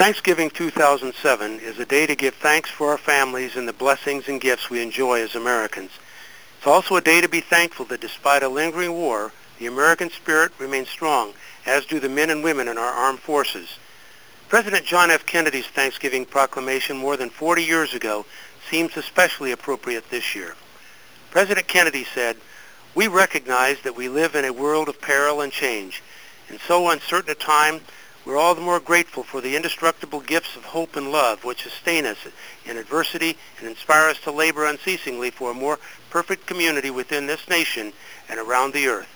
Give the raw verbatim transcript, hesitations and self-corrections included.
Thanksgiving two thousand seven is a day to give thanks for our families and the blessings and gifts we enjoy as Americans. It's also a day to be thankful that despite a lingering war, the American spirit remains strong, as do the men and women in our armed forces. President John F. Kennedy's Thanksgiving proclamation more than forty years ago seems especially appropriate this year. President Kennedy said, "We recognize that we live in a world of peril and change. In so uncertain a time, we're all the more grateful for the indestructible gifts of hope and love which sustain us in adversity and inspire us to labor unceasingly for a more perfect community within this nation and around the earth."